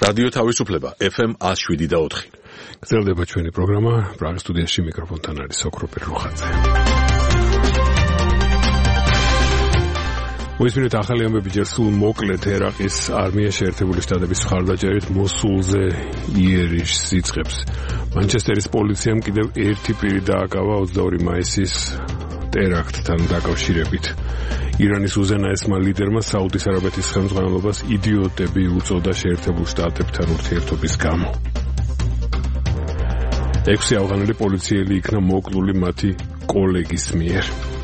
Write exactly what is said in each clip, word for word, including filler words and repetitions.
რადიო თავისუფლება ეფ ემ one oh seven და four. გრძელდება ჩვენი პროგრამა. პრაღის სტუდიაში მიკროფონთან არის სოკროპერ რუხაძე. მოისმინეთ ახალი ამბები ჯერ სულ მოკლედ ერაყის არმია შეერთებული შტატების მხარდაჭერით მოსულზე იერიშს იწყებს. მანჩესტერის პოლიციამ კიდევ ერთი პირი დააკავა ოცდაორი მაისის ტერაქტთან დაკავშირებით. ირანის უზენაესმა ლიდერმა საუდის არაბეთის ხელმძღვანელობას იდიოტები უწოდა შეერთებულ შტატებთან ურთიერთობის გამო. ექვსი ავღანელი პოლიციელი იქნა მოკლული მათი კოლეგის მიერ.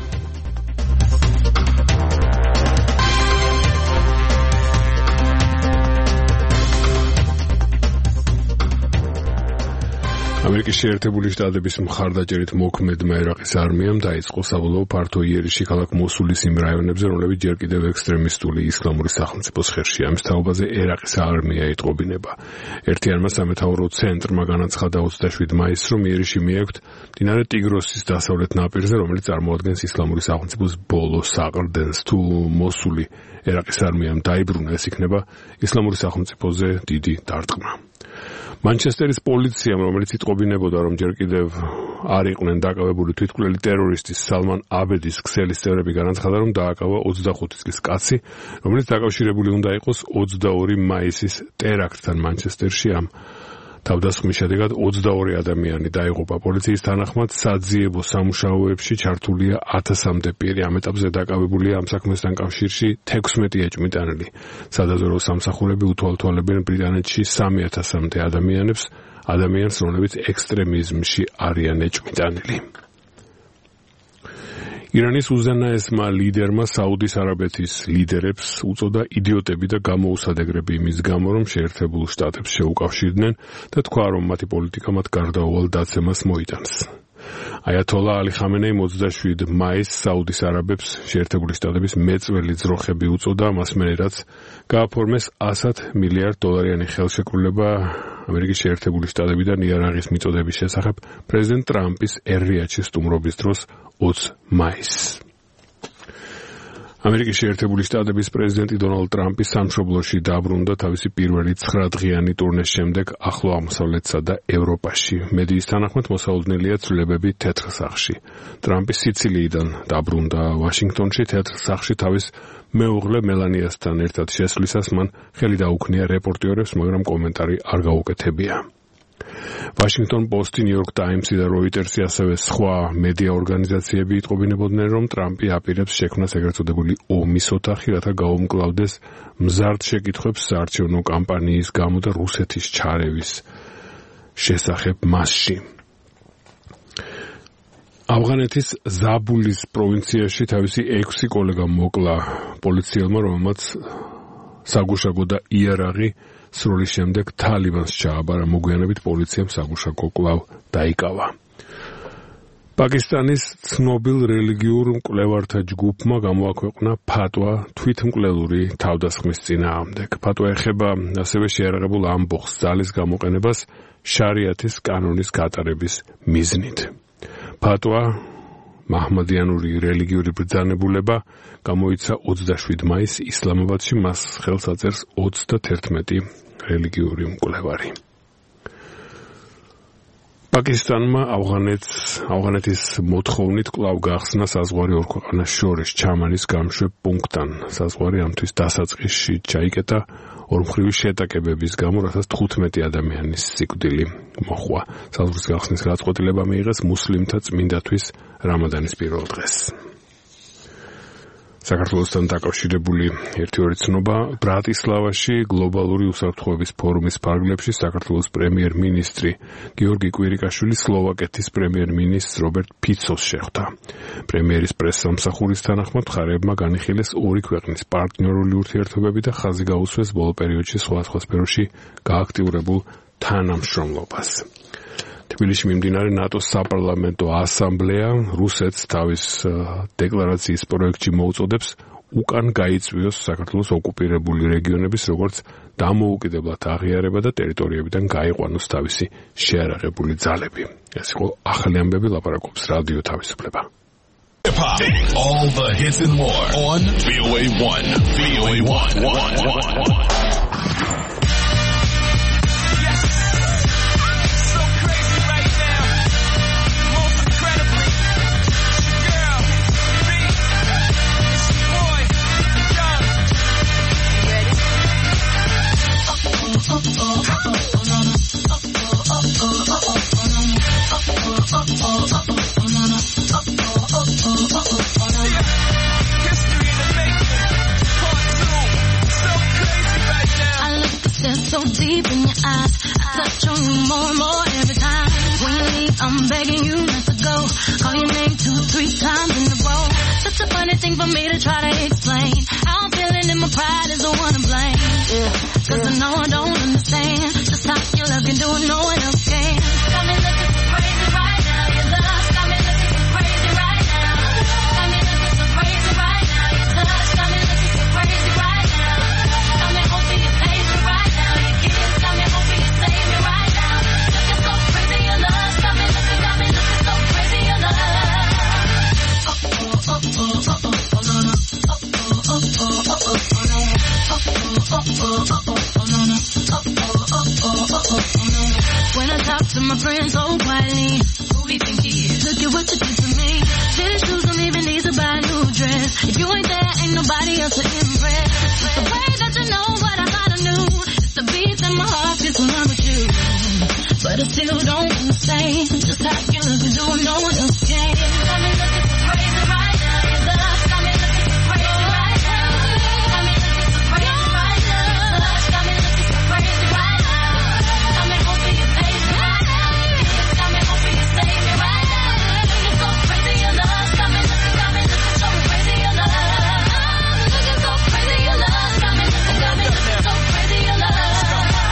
ამერიკის შეერთებული შტატების მხარდაჭერით მოქმედმა ერაყის არმიამ დაიწყო საბოლოო ფართო იერიში ქალაქ მოსულის იმ რაიონებზე, რომლებიც ჯერ კიდევ ექსტრემისტული ისლამური სახელმწიფოს ხელშია. ამ თაობაზე ერაყის არმია იტყობინება. ერთიანმა სამეთაურო ცენტრმა განაცხადა ოცდაშვიდი მაისს, რომ იერიში მიაქვთ მდინარე ტიგროსის დასავლეთ ნაპირზე, რომელიც წარმოადგენს ისლამური სახელმწიფოს ბოლო საყრდენს. თუ მოსული ერაყის არმიამ დაიბრუნა, ეს იქნება ისლამური სახელმწიფოზე დიდი დარტყმა. მანჩესტერის პოლიციამ, რომელიც იტყობინებოდა, რომ ჯერ კიდევ არ იყვნენ დაკავებული თვითმკვლელი ტერორისტის სალმან აბედის ქსელის წევრები, განაცხადა, რომ დააკავა ოცდახუთი წლის კაცი, რომელიც დაკავშირებული უნდა იყოს ოცდაორი მაისის ტერაქტთან მანჩესტერში. ამ თავდასხმის შედეგად ოცდაორი ადამიანი დაიღუპა. პოლიციის თანახმად საძიებო სამუშაოებში ჩართულია ათასამდე პირი. ამ ეტაპზე დაკავებულია ამ საქმესთან კავშირში თექვსმეტი ეჭვმიტანილი. სადაზვერვო სამსახურები უთვალთვალებენ ბრიტანეთში სამი ათასამდე ადამიანებს, ადამიანს, რომლებიც ექსტრემიზმში არიან ეჭვმიტანილი. ირანის უზენაესმა ლიდერმა საუდის არაბეთის ლიდერებს უწოდა იდიოტები და გამოუსადეგრები იმის გამო, რომ შეერთებულ შტატებს შეუკავშირდნენ და თქვა, რომ მათი პოლიტიკა მათ გარდაუვალ დაცემას მოიტანს. აიათოლა ალი ხამენეიმ ოცდაშვიდი მაისს საუდის არაბებს შეერთებული შტატების მეწველი ძროხები უწოდა, მას მერე რაც გააფორმეს ასად მილიარდ დოლარიანი ხელშეკრულება ამერიკის შეერთებული შტატებიდან იარაღის მიწოდების შესახებ პრეზიდენტ ტრამპის ერ-რიადში სტუმრობის დროს ოცი მაისს. ამერიკის შეერთებული შტატების პრეზიდენტი დონალდ ტრამპი სამშობლოში დაბრუნდა თავისი პირველი ცხრადღიანი ტურნეს შემდეგ ახლო აღმოსავლეთსა და ევროპაში. მედიის თანახმად მოსაუძნელია ცვლილებები თეთრ სახლში. ტრამპი სიცილიიდან დაბრუნდა ვაშინგტონში. თეთრ სახლში თავის მეუღლე მელანიასთან ერთად შესვლისას მან ხელი დაუქნია რეპორტიორებს, მაგრამ კომენტარი არ გაუკეთებია. Washington Post, New York Times და Reuters-ი ასევე სხვა მედია ორგანიზაციები იტყობინებოდნენ, რომ ტრამპი აპირებს შექმნას ეგრეთ წოდებული ომის ოთახი, რათა გაუმკლავდეს მზარდ შეკითხვებს საარჩევნო კამპანიის გამო და რუსეთის ჩარევის შესახებ მასში. ავღანეთის ზაბულის პროვინციაში თავისი ექვსი კოლეგა მოკლა პოლიციელმა, რომელმაც საგუშაგო და იარაღი სროლის შემდეგ თალიბანს ჩააბარა. მოგვიანებით პოლიციამ საგუშაგო კვლავ დაიკავა. პაკისტანის ცნობილ რელიგიურ მკვლევართა ჯგუფმა გამოაქვეყნა ფატვა თვითმკვლელური თავდასხმის წინააღმდეგ. ფატვა ეხება ასევე შეიარაღებულ ამბოხს ძალის გამოყენებას შარიათის კანონის გატარების მიზნით. ფატვა მაჰმადიანური რელიგიური ბრძანებულება გამოიცა ოცდაშვიდი მაისს ისლამაბადში, მას ხელს აწერს ოცდაათერთმეტი რელიგიური მკვლევარი. პაკისტანმა ავღანეთს ავღანეთის მოთხოვნით კვლავ გახსნა საზღვარი ორ ქვეყანას შორის ჩამანის გამშვებ პუნქტთან. საზღვარი ამთვის დასაწყისში ჩაიკეტა ორმხრივი შეტაკებების გამო, რასაც თხუთმეტი ადამიანის სიკვდილი მოჰყვა. საზღვრის გახსნის გადაწყვეტილება მიიღეს მუსლიმთა წმინდათვის რამადანის პირველ დღეს. საქართველოსთან დაკავშირებული ერთი ორი ცნობა. ბრატისლავაში გლობალური უსაფრთხოების ფორუმის ფარგლებში საქართველოს პრემიერ-მინისტრი გიორგი კვირიკაშვილი სლოვაკეთის პრემიერ-მინისტრ რობერტ ფიცოს შეხვდა. პრემიერის პრესსამსახურის თანახმად მხარეებმა განიხილეს ორი ქვეყნის პარტნიორული ურთიერთობები და ხაზი გაუსვეს ბოლო პერიოდში სხვადასხვა სფეროში გააქტიურებულ თანამშრომლობას. თბილისში მიმდინარე ნატოს საპარლამენტო ასამბლეა რუსეთს თავის დეკლარაციის პროექტში მოუწოდებს უკან გაიწვიოს საქართველოს ოკუპირებული რეგიონების როგორც დამოუკიდებლად აღიარება და ტერიტორიებიდან გაიყვანოს თავისი შეიარაღებული ძალები. ეს იყო ახალი ამბები, ლაპარაკობს რადიო თავისუფლება. All the hits and more on V O A one. V O A one. deep in your eyes. I touch on you more and more every time. When you leave, I'm begging you not to go. Call your name two, three times in a row. Such a funny thing for me to try to explain. How I'm feeling and my pride is the one to blame. Yeah, cause I know I don't understand just how your love can do it, no one else can. Got me looking so crazy right now. Your love got me looking so crazy right now. Got me looking so crazy right now. Your touch got me looking so crazy right now. Got me hoping you save me right now. Your kiss got me hoping you save me right now. Looking so crazy, your love got me looking, got me looking so crazy, your love. Oh oh oh oh oh oh oh no no. Oh oh oh oh oh oh oh no. Oh oh oh oh oh oh no no. Oh oh oh oh oh oh no. When I talk to my friends so quietly, who we think he is? Look at what you did to me. Tennis shoes don't even need to buy a new dress. If you ain't there, ain't nobody else to impress. It's the way that you know what I thought I knew. It's the beat that my heart gets when I'm with you. But I still don't understand just how you look and do it, no one else can. Got me looking so crazy right now. Your love got me looking so crazy right now. Got me looking so crazy right now. Your love got me looking so crazy right now. Got me hoping you save me right now. Got me hoping you save me right now. Looking so crazy, your love got me looking, got me looking so crazy, your love. Looking so crazy, your love got me looking, got me looking so crazy, your love.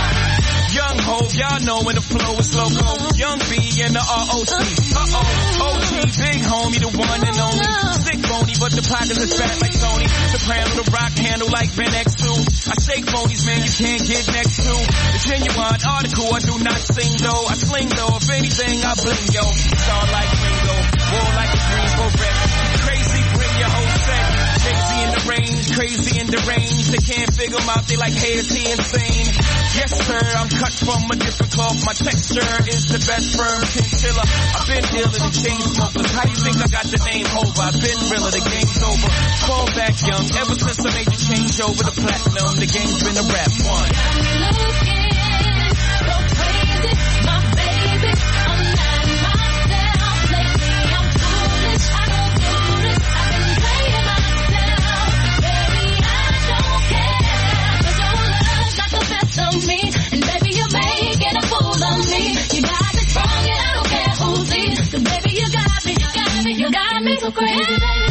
Young Hope, y'all know when the flow is loco. Young B and the R O C. Uh-oh, O G, big homie, the one and only. Sick phony, but the pockets is fat like Tony. Soprano, the rock handle like Ben X two. I shake phonies, man, you can't get next to. The genuine article, I do not sing though. I sling though, if anything, I bling yo. Star like Ringo, war like a Greensboro wreck. Crazy, bring your whole set. Crazy in the range, crazy in the range. They can't figure him out, they like, hey, is he insane? Yes, sir, I'm cut from a different cloth. My texture is the best firm chinchilla. I've been dealing in chain smokers. How you think I got the name over? I've been realer, the game's over. Fall back young, ever since I made the change over the platinum, the game's been a rap one. I'm looking so crazy, my baby. I'm not myself lately. I'm foolish, I don't do this. I've been playing myself, baby. I don't care, 'cause your love got the best of me, and baby you're making a fool of me. You got me strong and I don't care who sees, 'cause baby you got me, you got me, you got me so crazy, baby.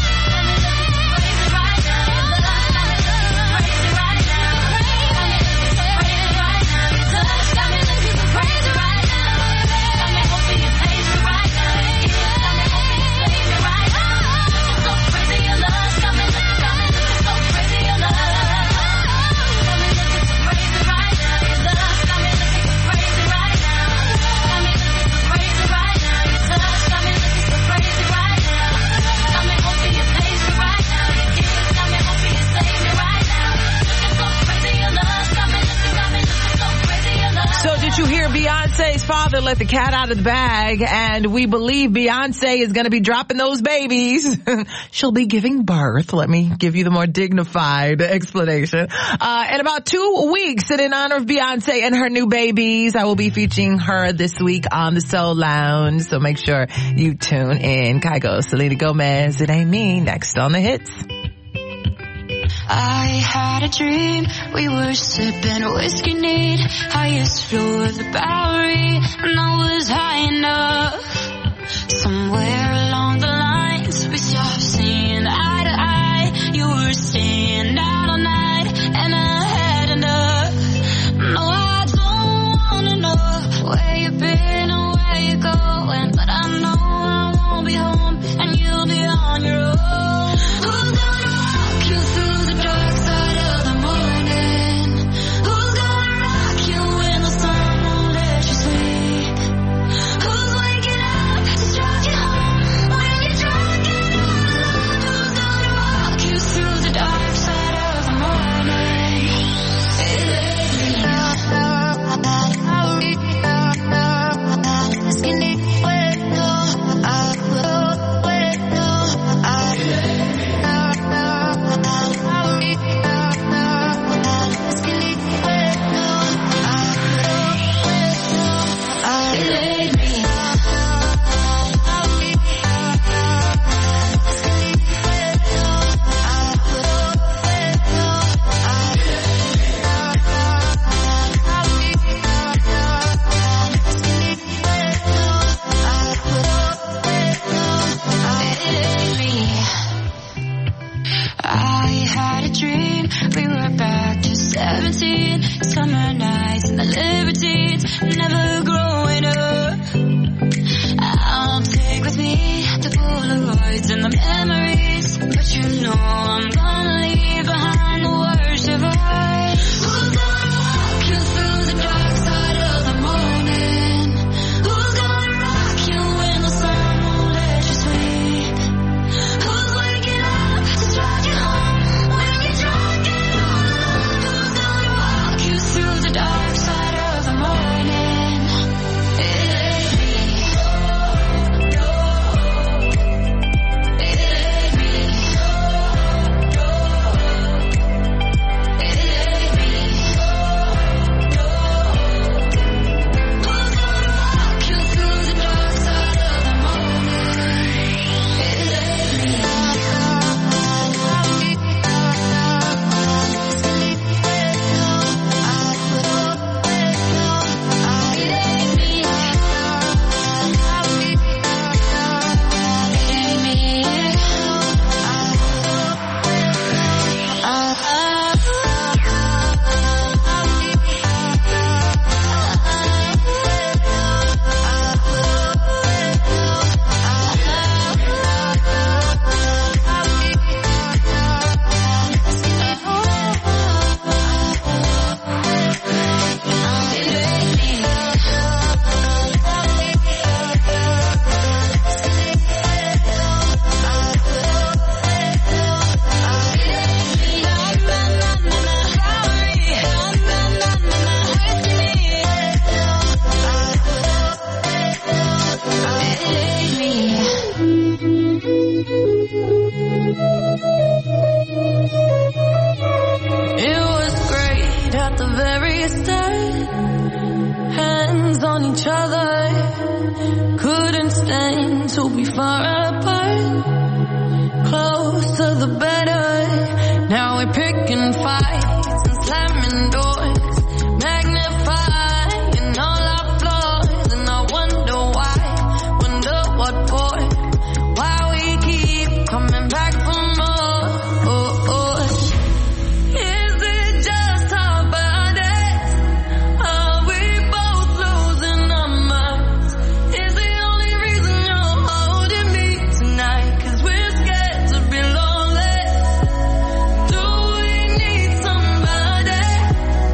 Did you hear Beyonce's father let the cat out of the bag, and we believe Beyonce is going to be dropping those babies. She'll be giving birth. Let me give you the more dignified explanation. Uh, in about two weeks, and in honor of Beyonce and her new babies, I will be featuring her this week on the Soul Lounge. So make sure you tune in. Kygo, Selena Gomez, It Ain't Me, next on the hits. I had a dream, we were sipping whiskey neat, highest floor of the Bowery, and I was high enough. Somewhere along the lines, we stopped seeing eye to eye. You were staying out all night, and I had enough. No, I don't wanna know where you've been or where you're going, but I know I won't be home, and you'll be on your own. Who's gonna walk you through the dark side of the morning? Who's gonna rock you when the sun won't let you sleep? Who's waking up to drive you home when you and the liberties, never growing up. I'll take with me the Polaroids and the memories, but you know I'm gonna leave behind the worst of us. Who's gonna walk you through the dark side of the morning? Who's gonna rock you when the sun won't let you sleep? Who's waking up to drive you home when you're drunk and all alone? Who's gonna walk you through the dark side of the morning? It ain't me. No, it ain't me. No, it ain't me. No, who's gonna walk you through the dark side of the morning? It ain't me. It was great at the very start. Hands on each other, couldn't stand to be far apart. Closer the better. Now we're picking fights and slamming doors, magnifying all our flaws. And I wonder why, wonder what for, why we keep coming back for more. Oh, oh. Is it just our bodies? Are we both losing our minds? Is the only reason you're holding me tonight 'cause we're scared to be lonely? Do we need somebody?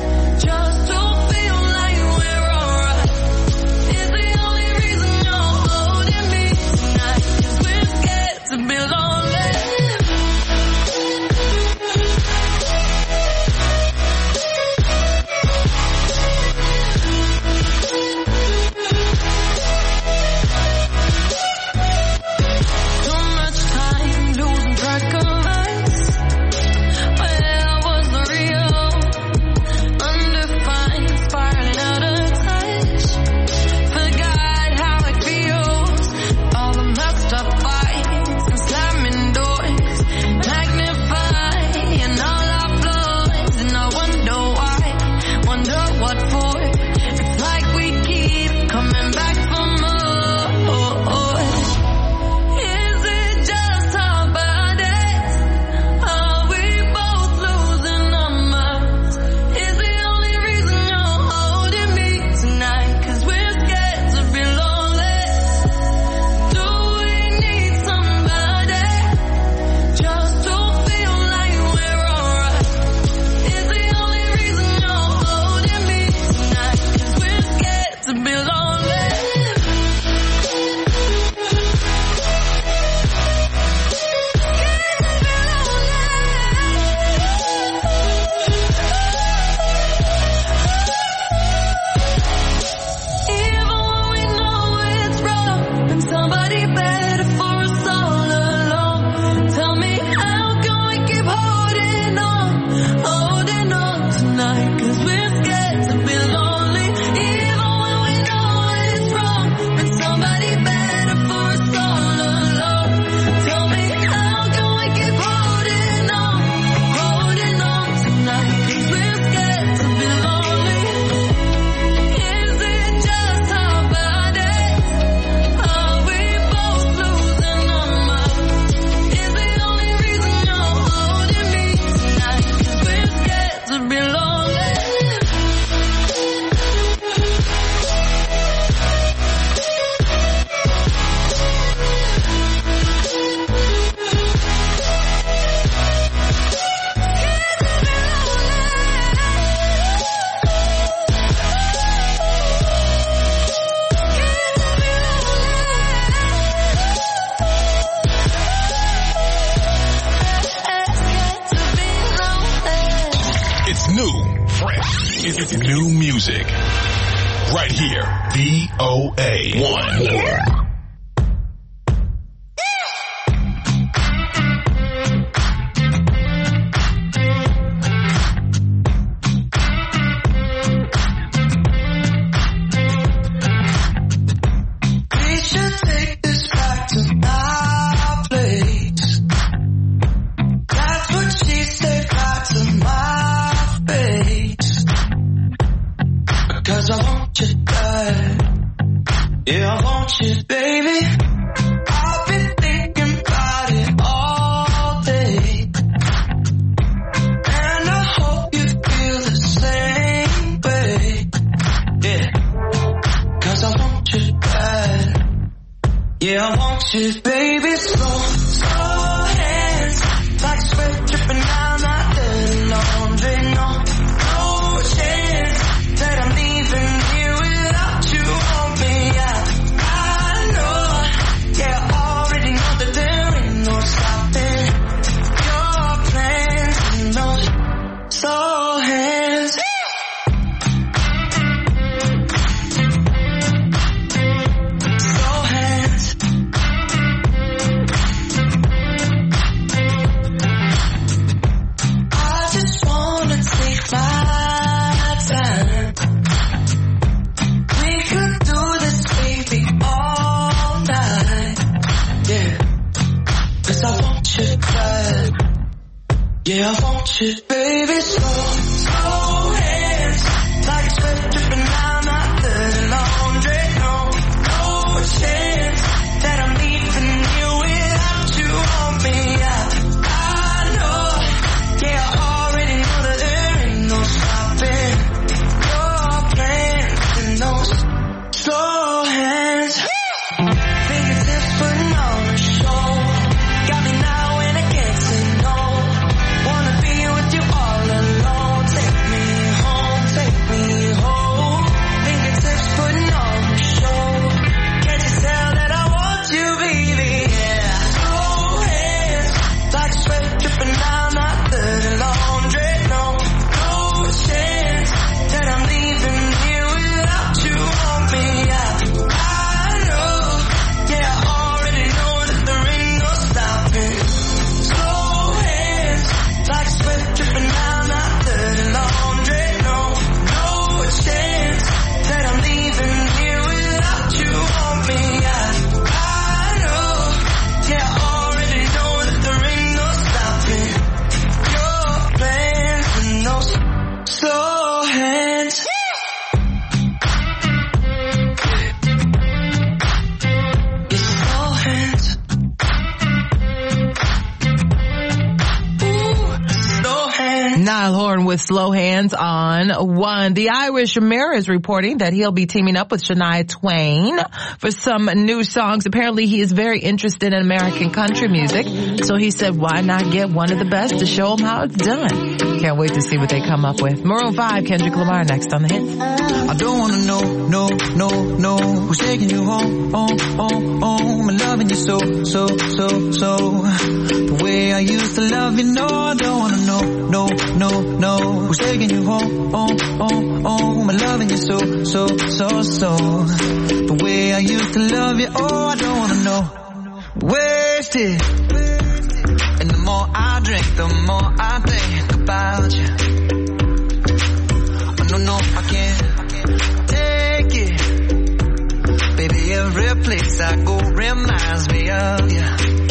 new, fresh. It's new music. Right here. V O A one. With Slow Hands on one. The Irish Mirror is reporting that he'll be teaming up with Shania Twain for some new songs. Apparently he is very interested in American country music, so he said why not get one of the best to show him how it's done. Can't wait to see what they come up with. Maroon five, Kendrick Lamar next on the hits. I don't wanna know, no, no, no, who's taking you home, home, home, home, and loving you so, so, so, so, the way I used to love you. No, I don't wanna know, no, no, no, who's taking you home, home, home, home, and loving you so, so, so, so, the way I used to love you. Oh, I don't wanna know. Wasted, and the more I drink, the more I think about you. Oh, no, no, I can't take it, baby. Every place I go reminds me of you.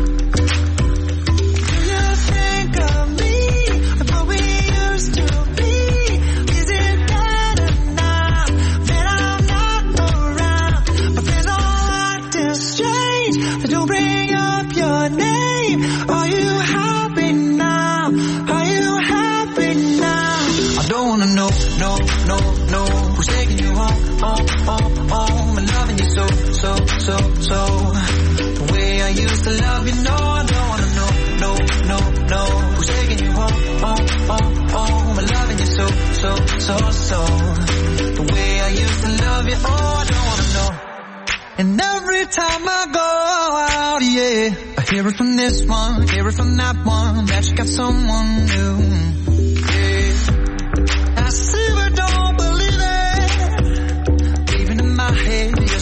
So, so, the way I used to love you. No, I don't wanna know, no, no, no, who's taking you home, home, home, home, and loving you so, so, so, so, the way I used to love you. Oh, I don't wanna know. And every time I go out, yeah, I hear it from this one, hear it from that one, that you got someone new, yeah.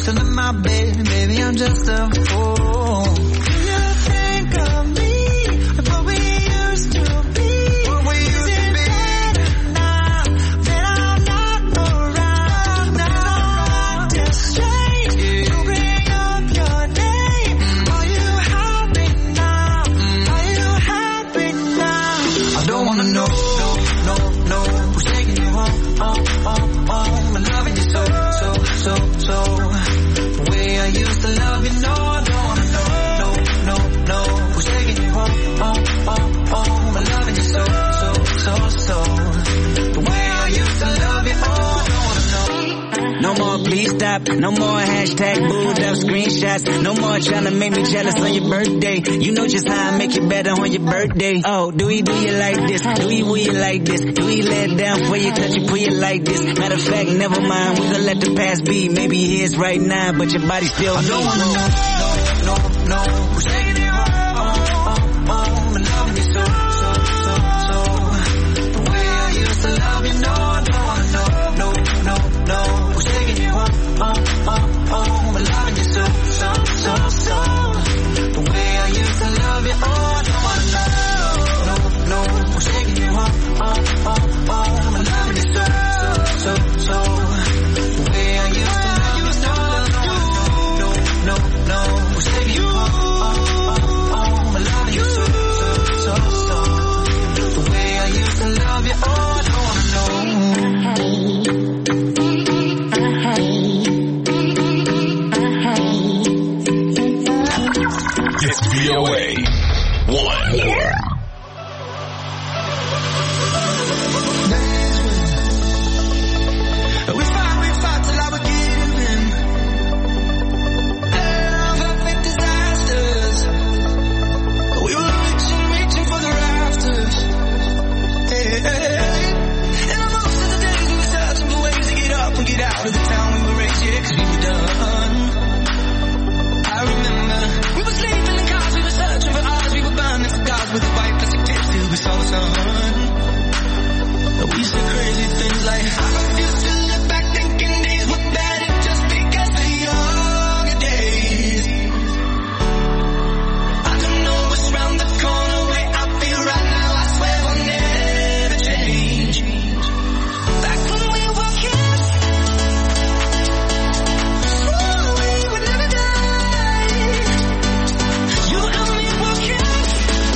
still in my bed, baby, I'm just a fool. Do you think of me, of what we used to be? What we used to be? Now that I'm not around, now I'm just strange to bring up your name. Are you happy now? Are you happy now? I don't wanna know, no, no, no, who's taking you home, home, home, home, and loving you so, so, so, so. The way I used to love you, no, I don't wanna know, no, no, no, who's taking you home, home, home, home, and loving you so, so, so, so. The way I used to love you, oh, I don't wanna know. No more please stop, no more hashtag booed up screenshots, no more trying to make me jealous on your birthday. You know just how I make you better on your birthday. Oh, do we do you like this? Do we will you like this? Do we let it down for you, touch you, pull you like this? Matter of fact, never mind, we gonna let the past be. Maybe it is right now, but your body still I don't wanna know, no, no, no, who's taking you home, home, home, and loving you so, so, so, so. The way I used to love you, no, I don't wanna know, no, no, no, who's taking you home, home, home, home, and loving you so, so, so, so. The way I used to love you, oh, I don't wanna know, no, no, who's taking you home, home, home, home, and loving you so, so, so, so. The way I used to love you, no, no, no, no, who's taking you home, home, home, and loving you so, so, so, so. The way I used to love you, oh, I don't wanna know. It's V O A one. We fought, we fought till I was giving. Love up with disasters. We were reaching, reaching for the rafters. Hey, hey, hey. And most of the days we were searching for ways to get up and get out of the town we were raised, yeah, 'cause we were done. I remember we were sleeping in cars, we were searching for ours, we were burning cigars with the white plastic tips till we saw the sun. We said crazy things like, I refuse to look back thinking these were better just because of younger days. I don't know what's round the corner, where I feel right now, I swear I'll never change. Back when we were kids, swore we would never die. You and me were kids,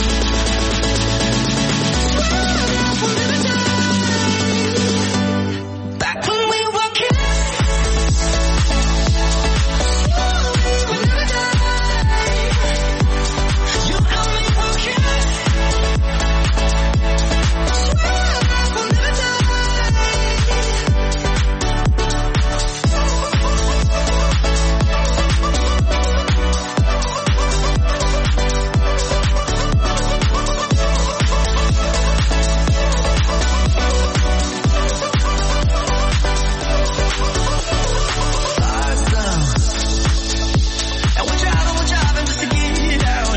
swore we'll never die. Back when we were kids, swore we would never die. You and me were kids, swore we'll never die. Awesome. And we're driving, we're driving just to get out.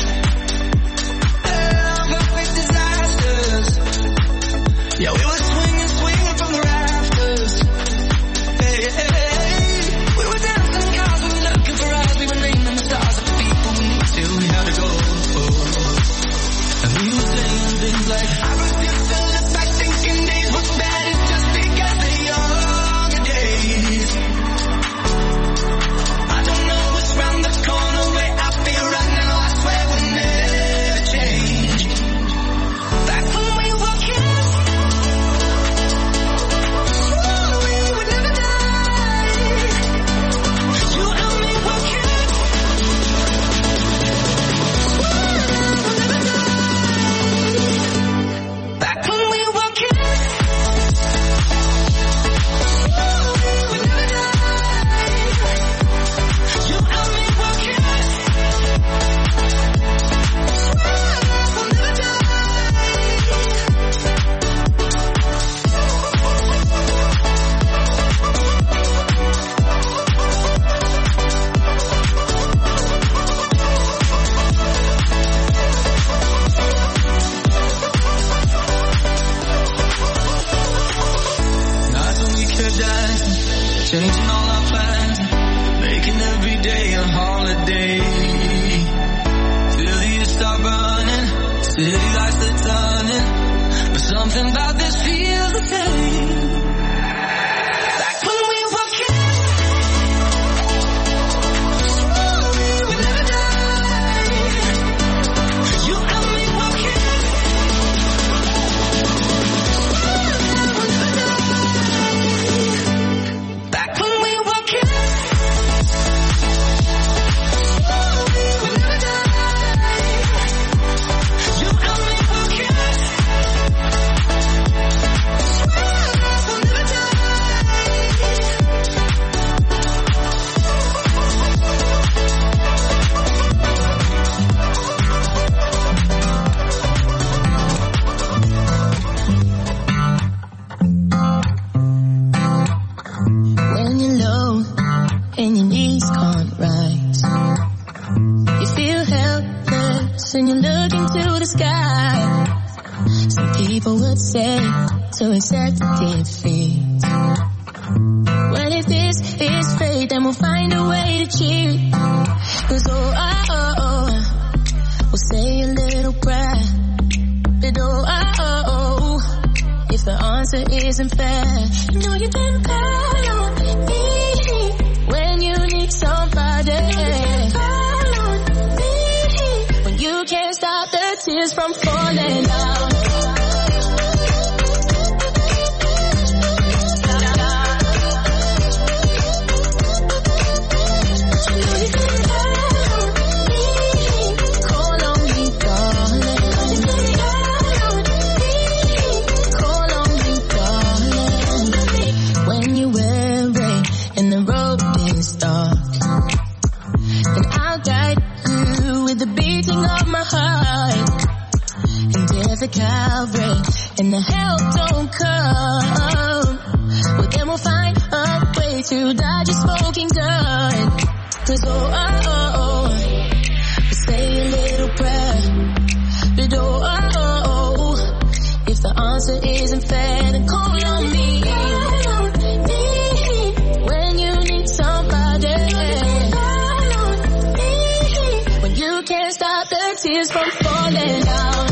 Love up with disasters. Yeah, we were swinging, swinging from the rafters. Hey, hey, hey. We were dancing in cars, we were looking for us, we were naming the stars of the people we need to, we had to go. And we were saying things like, I refuse to look back thinking these were better just because of younger days. I don't know what's round the corner, where I feel right now, I swear we'll never change. Back when we were kids, swore we would never die. You and me were kids, swore we'll never die. city lights are turning, but something about this feels the same. Like when we were kids, swore we would never die. You and me were kids, swore we would never die. Back when we were kids, swore we would never die. You and me were kids, swore we'll never die. When you're low and your knees can't rise, you feel helpless and you're looking to the sky. Some people would say to accept defeat. Well, if this is fate, then we'll find a way to cheat. Cause oh, oh, oh, oh, we'll say a little prayer. But oh, oh, oh, oh, if the answer isn't fair, you know you can call on me when you need somebody. Call on me when you can't stop the tears from falling down. You know you can call on me, call on me, darling. You can call on me, call on me, darling. When you're weary and the road is dark, and I'll guide you with the beating of my heart. And if the Calvary and the help don't come, well then we'll find a way to dodge your smoking gun. Cause oh, oh, oh, oh, we'll say a little prayer. But oh, oh, oh, oh, if the answer isn't fair, then call on me. Call on me when you need somebody. Call on me when you can't stop the tears from falling down.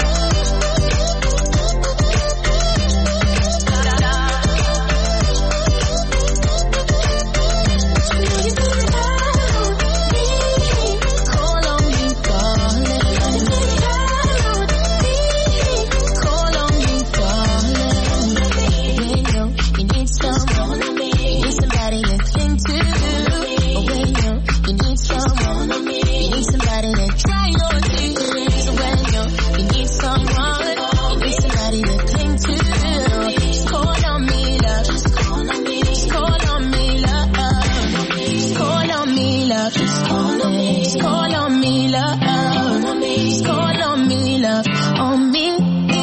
You know you can call on me, call on me, darling. Call on me, darling. When you know you need someone, you need somebody to cling to. Or when you know you need someone, you need somebody to try on you. So when you know you need someone, you need somebody to cling to. Just call on me, love. Just call on me. Just call on me, love. Just call on me, love. Just call on me. Just call on me, love. Just call on me, love. On me.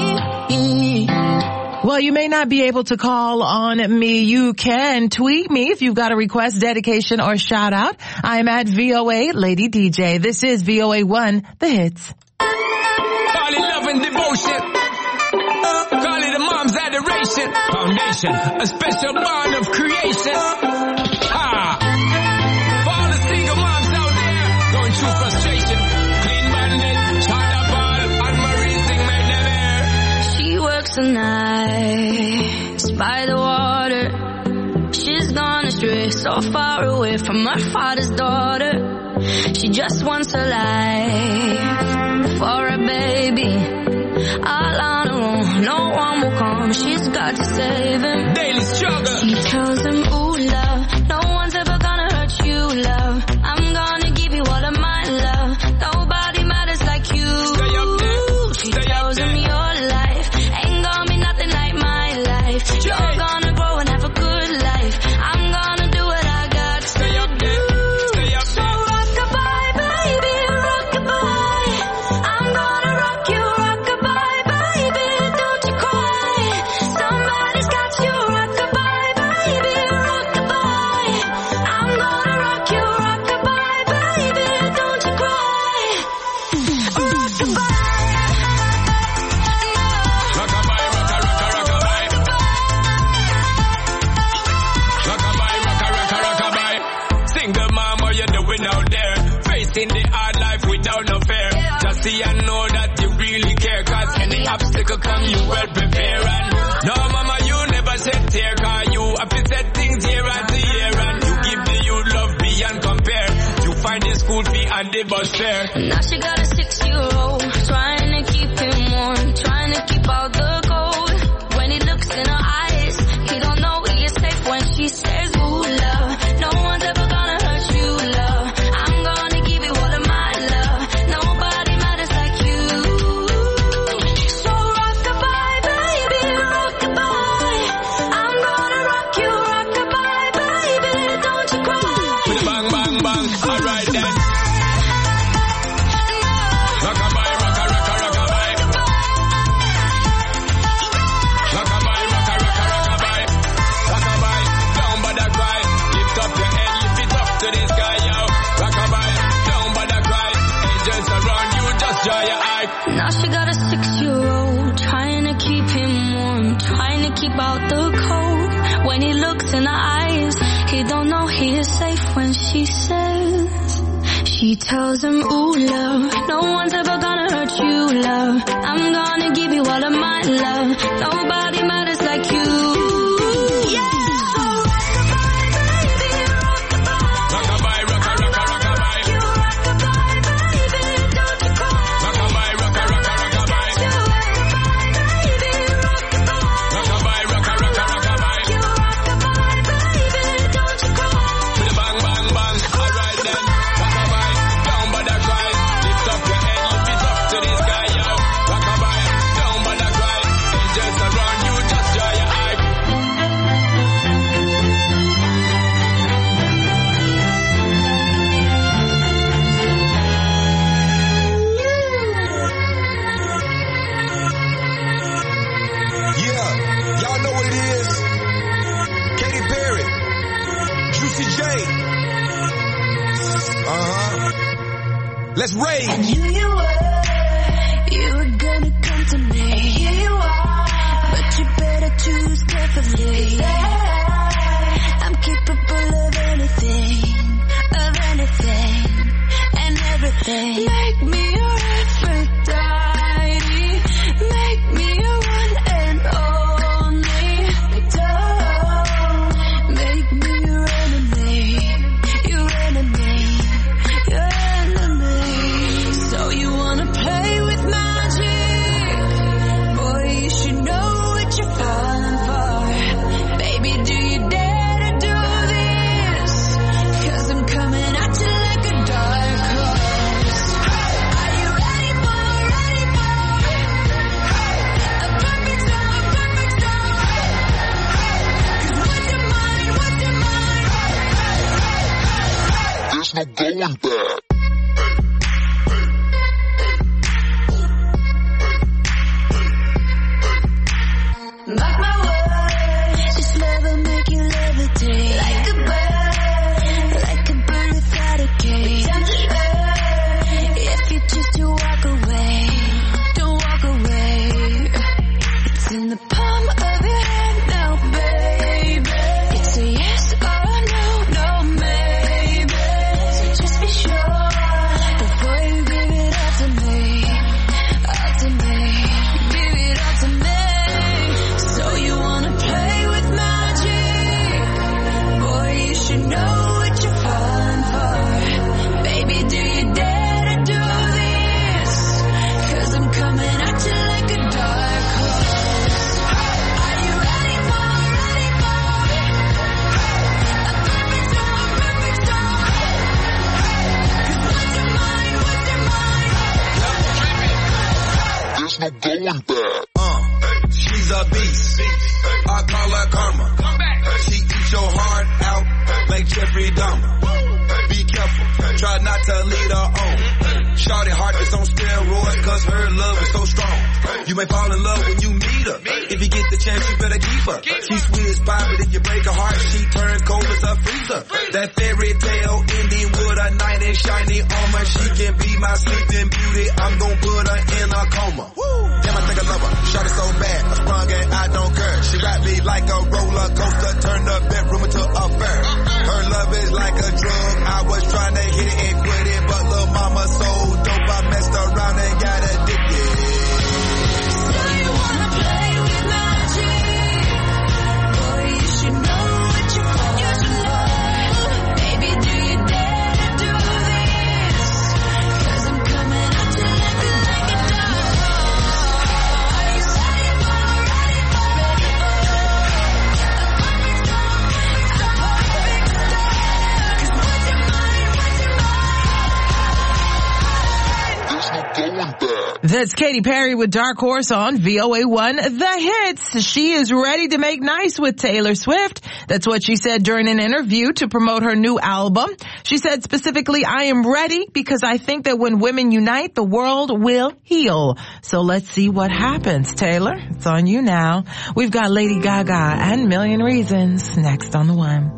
Well, you may not be able to call on me. You can tweet me if you've got a request, dedication, or shout out. I'm at V O A Lady D J. This is V O A one, the hits. Call it love and devotion. Call it a mom's adoration. Foundation, a special bond of creation. Ah. For all the single moms out there going through frustration. Clean bandit, China ball, and Marie sing made them air. She works the nights by the water. She's gone astray, so far away from her father's daughter. She just wants a life for a baby. All on her own, no one will come. She's got to save him. Daily struggle. She tells him, ooh, love, no one's ever gonna hurt you, love. I'm gonna give you all of my love. Nobody matters like you. Stay up there. She Stay up tells him there. your life ain't gonna be nothing like my life. You're gonna grow and have a good life. I'm gonna do what I got to Stay up there. Stay up So there. rock-a-bye, baby, rock-a-bye. I'm gonna rock you, rock-a-bye, baby, don't you cry. Somebody's got you, rock-a-bye, baby, rock-a-bye. I'm gonna rock you, rock-a-bye, baby, don't you cry. Rock-a-bye. Rockabye, rocka, rocka, rockabye. Rockabye, rocka, rocka, rockabye. Single mom, what you doing out there? Facing the hard life without no fear. Just see and know that you really serious. Any obstacle come, you well prepare. And no, mama, you never said tear, cause you have to set things year after year. And you give the youth love beyond compare. You find the school fee and the bus fare. Now she got a six-year-old, trying to keep him warm, trying to keep out the cold. When he looks in her eyes, he don't know he is safe when she says, ooh, love. No one's ever gonna hurt you, love. I'm gonna give you all of my love. Nobody matters like you. So rock-a-bye, baby, rock-a-bye. I'm gonna rock you, rock-a-bye, baby, don't you cry. With a bang, bang, bang, alright then. Rock-a-bye, rocka, rocka, rock-a-bye. Rock-a-bye, rocka, rocka, rock-a-bye. Rock-a-bye, down by the cry. Lift up your head, lift it up to the sky, yo. Rock-a-bye, down by the cry. Angels around you, just dry your eye. Now she got a six-year-old, trying to keep him warm, trying to keep out the cold. When he looks in her eyes, he don't know he is safe when she says, she tells him, ooh, love, no one's ever gonna hurt you, love. I'm gonna give you all of my love. Nobody matters like you. Rock-a-bye, rocka, rocka, rock-a-bye. Rock-a-bye, rocka, rocka, rock-a-bye. Rock-a-bye, rocka, rocka, rock-a-bye. With a bang, bang, bang, alright then. Rock-a-bye, down by the cry. Lift up your head, lift it up to the sky, yo. Rock-a-bye, down by the cry. Angels around you, just dry your eye. Yeah, y'all know what it is. Katy Perry, Juicy J. Uh-huh. Let's rage. I knew you were, you were gonna come to me. And here you are, but you better choose carefully. I'm capable of anything, of anything, and everything. Make me your Aphrodite, make me your one and only. Don't make me your enemy, your enemy, your enemy. So you wanna play with magic? Boy, you should know what you're falling for. Baby, do you dare to do this? 'Cause I'm coming at you like a dark horse. Are you ready for, ready for a perfect storm, a perfect storm? 'Cause what's your mind, what's your mind? There's no going back. Mark my words, this love will make you levitate. Like a bird, like a bird without a cage. Down to earth, if you choose to walk away, don't walk away. It's in the palm of your hand now, baby. It's a yes or a no, no maybe. So just be sure before you give it all to me, all to me. Give it all to me. So you wanna play with magic? Boy, you should know what you're falling for. Baby, do you dare to do this? 'Cause I'm coming at you like a dark horse. Are you ready for, ready for a perfect storm, perfect storm? 'Cause what's your mind, what's your mind? There's no going back. Uh, she's a beast. I call her karma. She eats your heart out like Jeffrey Dahmer. Be careful, try not to lead her on. Shawty heart is on steroids 'cause her love is so strong. You may fall in love when you meet her. If you get the chance, you better keep her. She's sweet as pie, but if you break her heart, she turns cold as a freezer. That fairy tale ending with a knight in shiny armor. She can be my sleeping beauty. I'm gonna put her in a coma. Damn, I think I love her. Shawty so bad, I sprung and I don't care. She wrapped me like a roller coaster, turned the bedroom into a fair. Her love is like a drug. I was trying to hit it and quit it, but little mama so dope, I messed around and got addicted. That's Katy Perry with Dark Horse on V O A one The Hits. She is ready to make nice with Taylor Swift. That's what she said during an interview to promote her new album. She said specifically, I am ready because I think that when women unite, the world will heal. So let's see what happens. Taylor, it's on you now. We've got Lady Gaga and Million Reasons next on The One.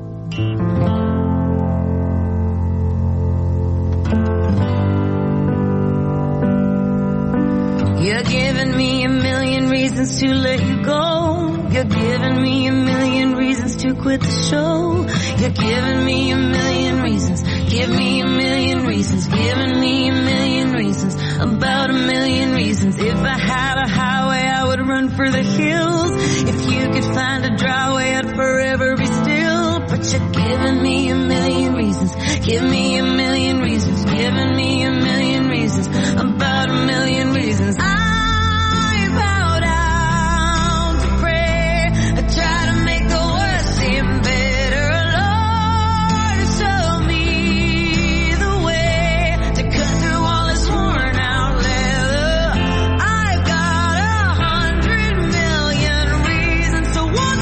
You're giving me a million reasons to let you go. You're giving me a million reasons to quit the show. You're giving me a million reasons. Give me a million reasons. Giving me a million reasons. About a million reasons. If I had a highway, I would run for the hills. If you could find a dry way, I'd forever be still. But you're giving me a million reasons. Give me a million reasons. Giving me a million reasons. About a million reasons. I bow down to pray. I try to make the worst seem better. Lord, show me the way to cut through all this worn out leather. I've got a hundred million reasons to walk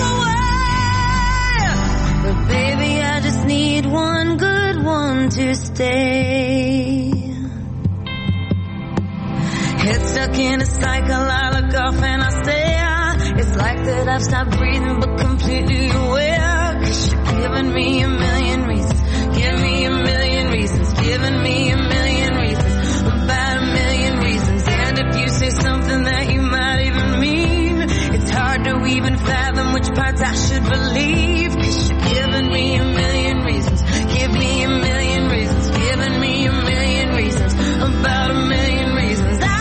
away. But baby, I just need one good one to stay. Head stuck in a cycle, I look off and I stare. It's like that I've stopped breathing but completely aware. Cause you're giving me a million reasons. Give me a million reasons. Giving me a million reasons. About a million reasons. And if you say something that you might even mean, it's hard to even fathom which parts I should believe. Cause you're giving me a million reasons. Give me a million reasons. Giving me a million reasons. About a million reasons. I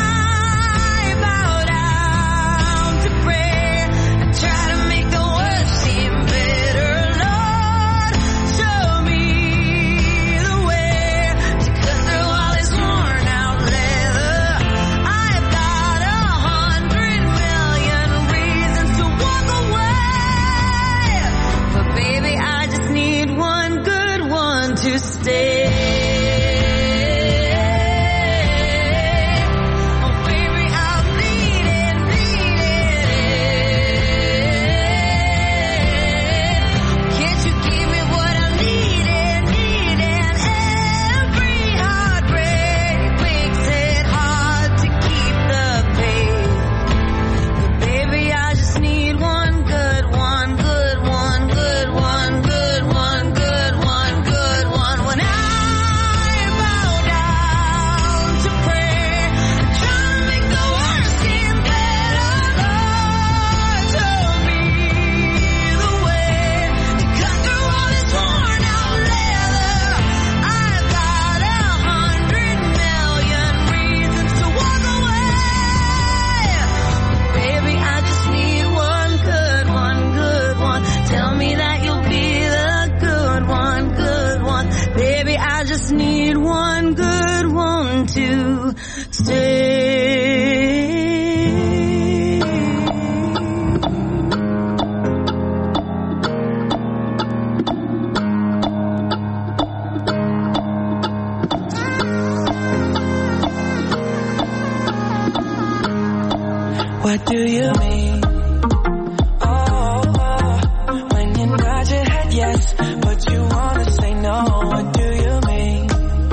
what do you mean? Oh, oh, when you nod your head yes, but you wanna say no. What do you mean?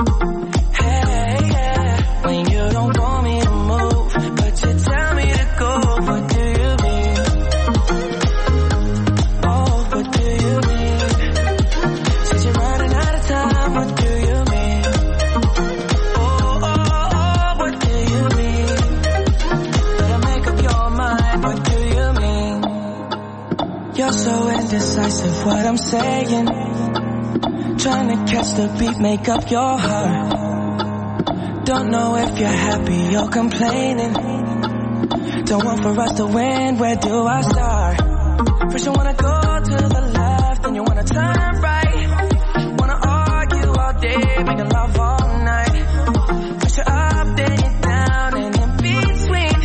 Hey, yeah, when you don't want me to move, but you tell me to go. What do you mean? Oh, what do you mean? Said you're running out of time. What do you mean? Oh, oh, oh, what do you mean? What do you mean? You're so indecisive, what I'm saying. Trying to catch the beat, make up your heart. Don't know if you're happy or complaining. Don't want for us to win, where do I start? First you wanna go to the left, then you wanna turn right. Wanna argue all day, making love all night. First you're up, then you're down, and in between.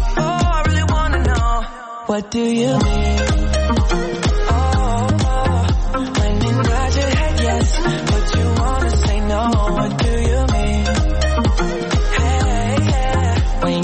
What do you mean? Oh, oh, when you nod your head yes, but you wanna say no. What do you mean? Hey, yeah, when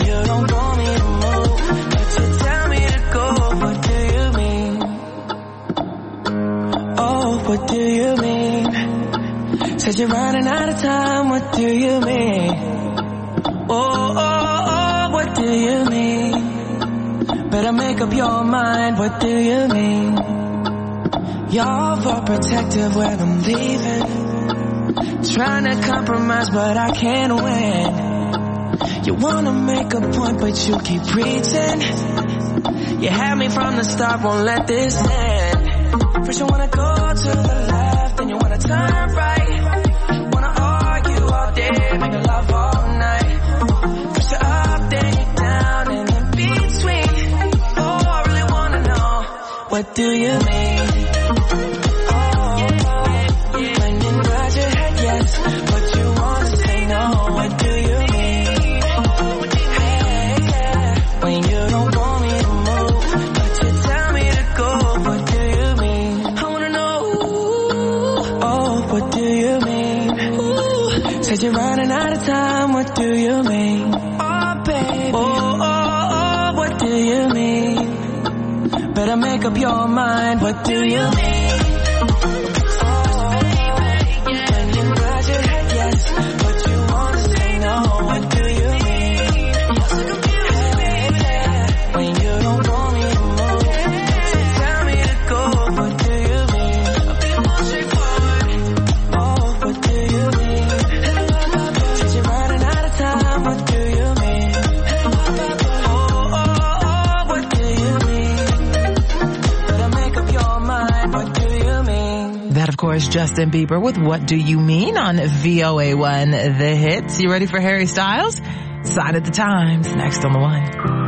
Said you're running out of time, what do you mean? Oh, oh, oh, what do you mean? Better make up your mind, what do you mean? You're overprotective when I'm leaving, trying to compromise but I can't win. You wanna make a point but you keep preaching. You had me from the start, won't let this end. First you wanna go to the left, then you wanna turn right. Wanna argue all day, make love all night. First you're up, then you're down, and in between. Oh, I really wanna know, what do you mean? Oh, when you nod your head yes, but you wanna say no, what do you mean? Hey, yeah, when you don't want me to move, but you tell me to go, what do you mean? I wanna know, oh, what do you mean? Ooh, said you're running out of time, what do you mean? Oh, baby, oh, oh, oh, what do you mean? Better make up your mind, what do you mean? Oh, when you nod your head yes, but you wanna say no, what do you mean? Hey, yeah, when you don't want me to move, so tell me to go, what do you mean? I'll be more straightforward. Oh, what do you mean? Said you're running out of time, what do you mean? Oh, oh, oh, what do you mean? Better make up your mind, what do you mean? That, of course, Justin Bieber with What Do You Mean on V O A one, The Hits. You ready for Harry Styles? Sign at the Times, next on the one.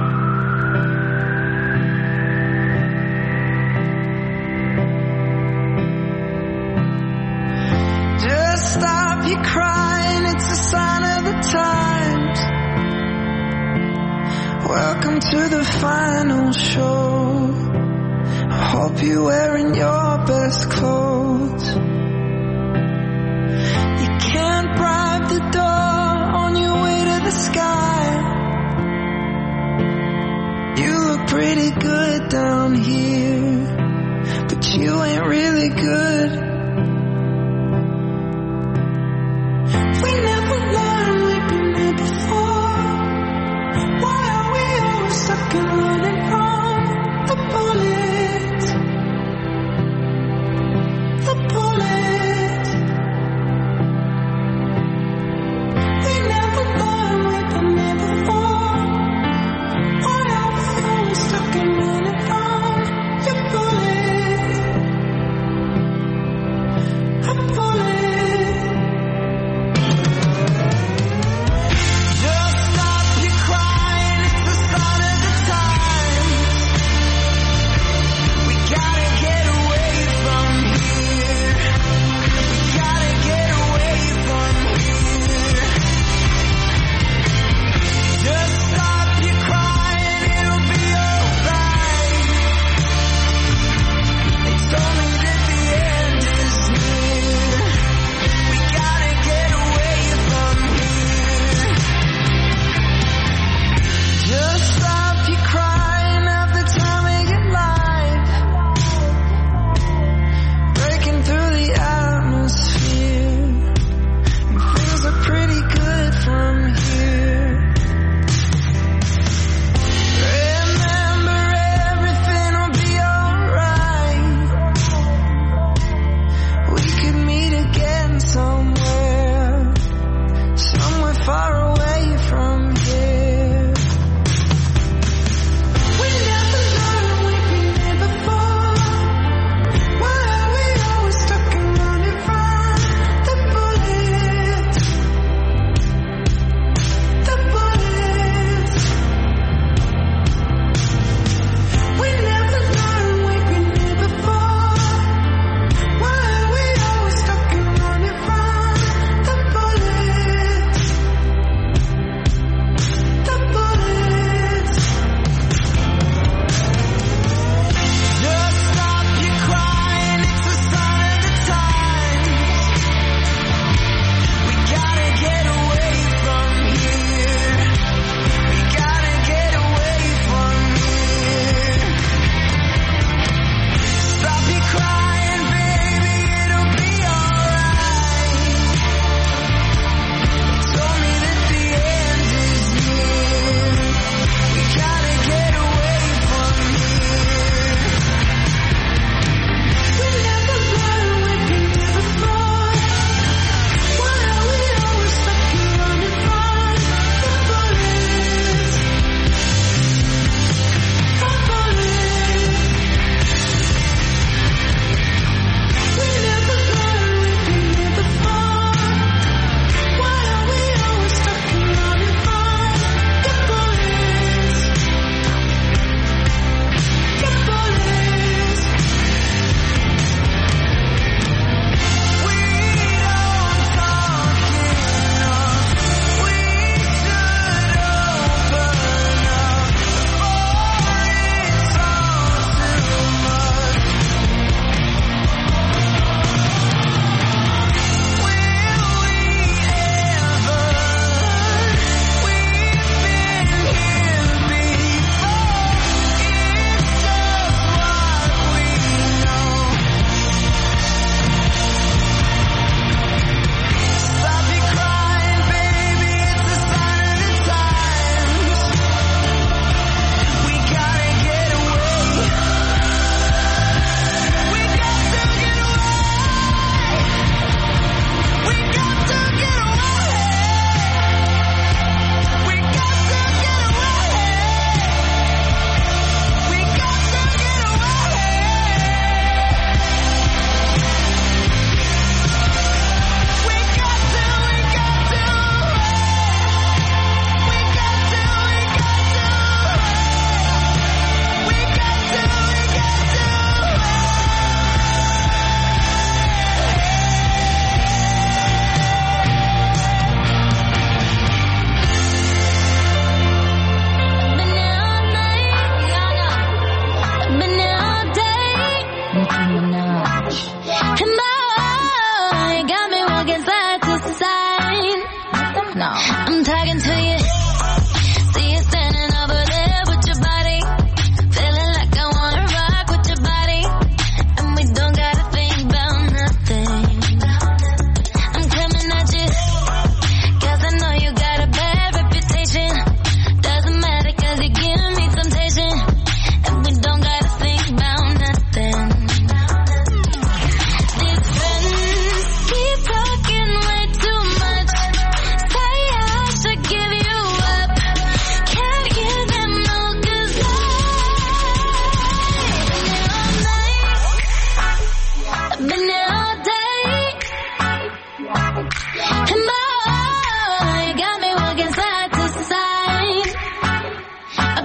Just stop your crying, it's a sign of the times. Welcome to the final show. I hope you're wearing your best clothes. You can't bribe the door on your way to the sky. You look pretty good down here, but you ain't really good. We never learned, we've been there before. Why are we always stuck in running from the bullet? The bullet. We never learned, we've been there before. Why are we always stuck in running from your bullet? A bullet. Just stop your crying, it's the sign of the times.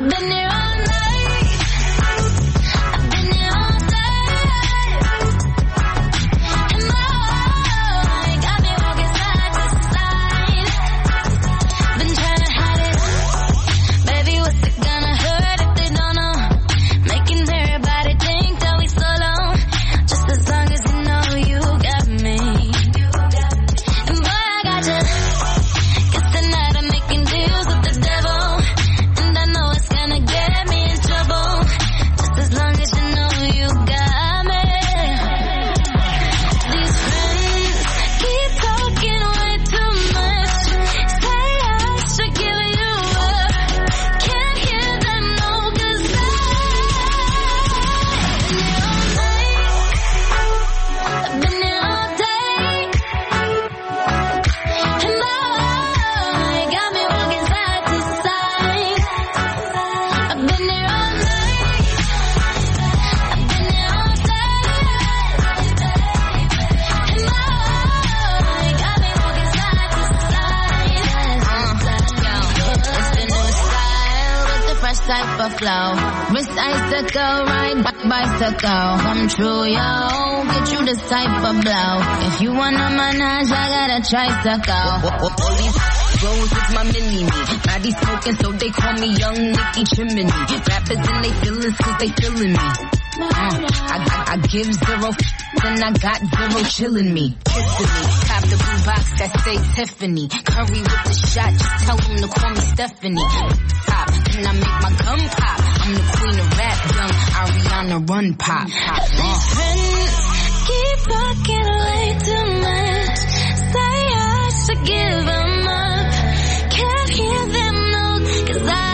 I've been here all night. I've been here all day. And boy, got me walking side to side. Been trying to hide it. Baby, what's it gonna hurt if they don't know? Making everybody think that we solo. Just as long as you know you got me. And boy, I got you. Guess tonight I'm making deals with the devil. And I know it's gonna get me in trouble. Just as long as you know you got me. These friends keep talking way too much. Say I should give you up. Can't hear them no, 'cause I've been here all day. And boy, got me walking side to side. I've been here all night. I've been here all day. And boy, got me walking side to side. Uh, yo, it's the new style with the fresh type of flow. Wrist icicle, ride back bicycle. Come true, yo. Get you this type of blow. If you wanna manage, I got a tricycle. All these rose is my mini-me. Now they smoking, so they call me Young Nicky Chimney. Rappers and they feelin' cause they feelin' me. Uh, I, I, I give zero f- and I got zero chillin' me. Kissing me. Cop the blue box that say Tiffany. Curry with the shot, just tell them to call me Stephanie. Pop, and I make my gum pop. I'm the queen of rap, young Ariana Run Pop. These friends keep talking way too much. Say I should give them up. Can't hear them no, 'cause I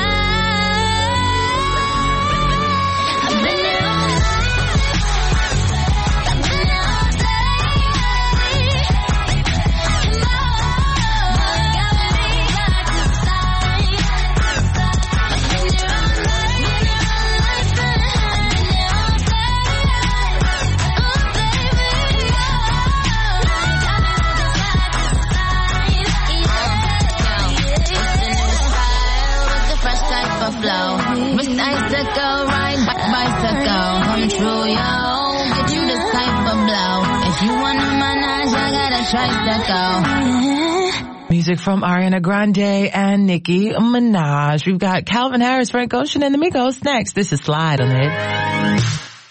I've been here all night. I've been here all day. And boy, got me side to side. I've been here all night. Been here all night. Been here all day. Oh baby, got me walking side to side. Yeah. It's the new style with the fresh type of flow. Wrist icicle, ride back bicycle. Come true, yo. Get you this type of blow. If you wanna manage, I got a tricycle. Music from Ariana Grande and Nicki Minaj. We've got Calvin Harris, Frank Ocean, and the Migos next. This is Slide on it.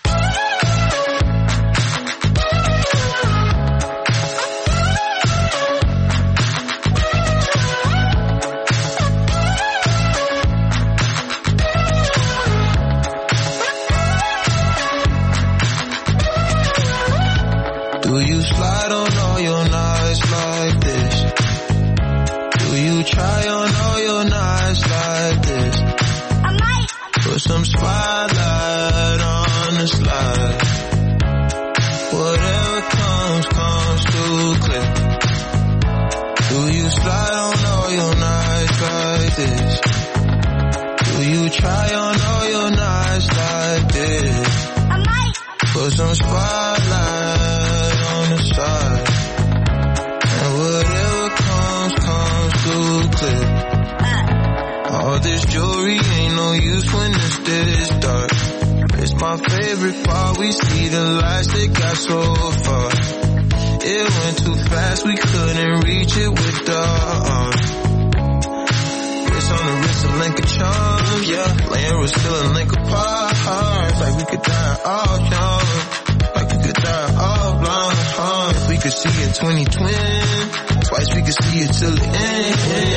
Do you slide on all your nights like this? Do you try on all your nights like this? I might. Put some spotlight on the slide. Whatever comes, comes too clear. Do you slide on all your nights like this? Do you try on all your nights like this? I might. Put some spotlight on the side. And whatever comes, comes too clear. All this jewelry ain't no use when it's this dark. It's my favorite part, we see the lights that got so far. It went too fast, we couldn't reach it with the arms. It's on the wrist of link of charm, yeah. Laying was still a link apart. Like we could die all young. Like we could die all blind. Huh? If we could see in twenty twenty, twice we could see it till the end.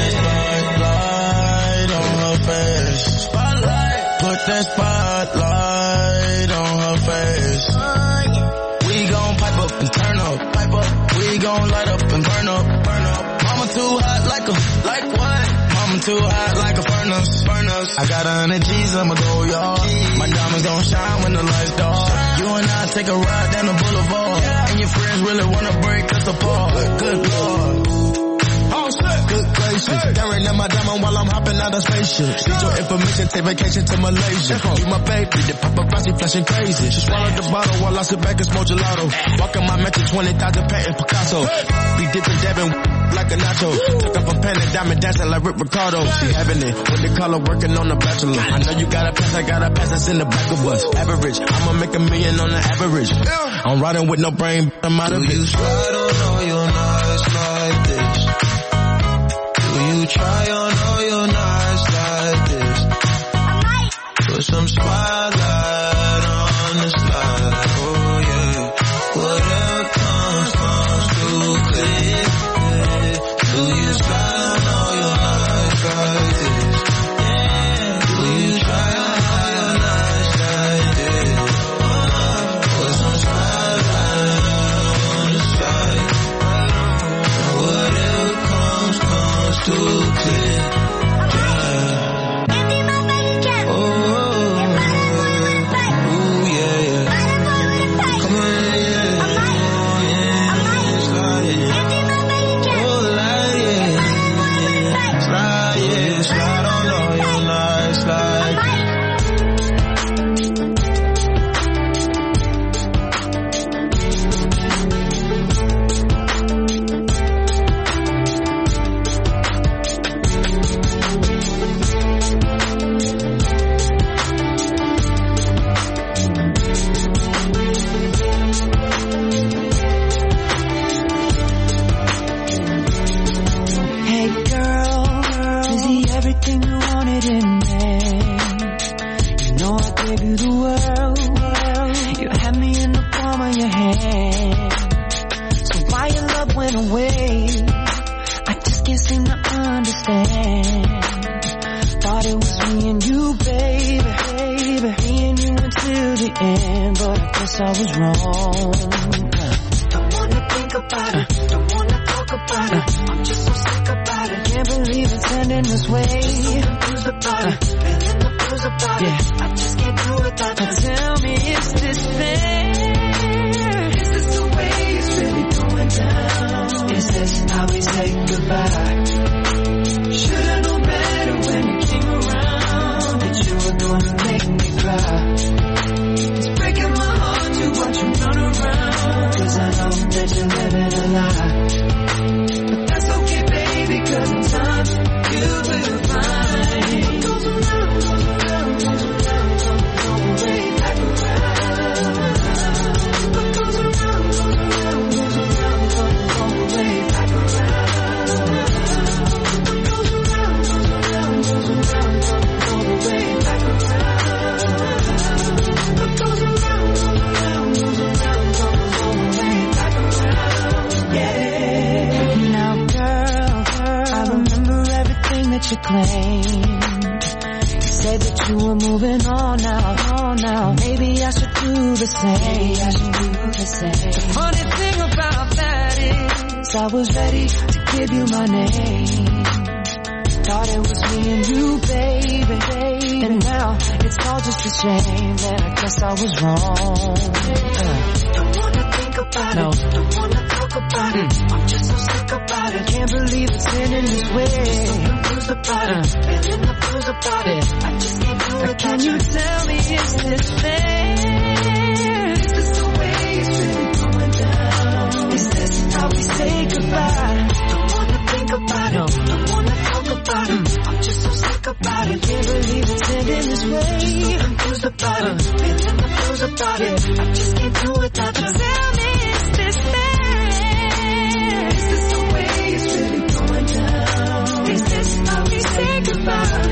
Spotlight on her face. Spotlight. Put that spotlight on her face. We gon' pipe up and turn up, pipe up. We gon' light up and burn up, burn up. Mama too hot like a, like what? Mama too hot like a furnace, furnace. I got a hundred G's, I'ma go, y'all. My diamonds gon' shine when the lights dark. You and I take a ride down the boulevard. And your friends really wanna break us apart. Good Lord. Oh shit. Good gracious. Staring at my diamond while I'm hopping out of spaceship. Need your information, take vacation to Malaysia. You my baby, the paparazzi flashing crazy. She swallowed the bottle while I sit back and smoke gelato. Walking my mansion, twenty thousand patent Picasso. We dipping, dabbing. like a nacho. Took up a pen and diamond dancing like Rick Ricardo. She having it with the color working on the bachelor. I know you got a pass, I got a pass that's in the back of us. Average, I'ma make a million on the average. I'm riding with no brain, I'm out of it. Do you slide on all your nights like this? Do you try on all your nights like this? Put some spotlight on the slide, oh yeah. Whatever comes, comes too clear. Do you slide on all your nights like this? Do you try on all your nights like this? Put some spotlight on the slide. Whatever comes, comes too clear. Is this how we say goodbye?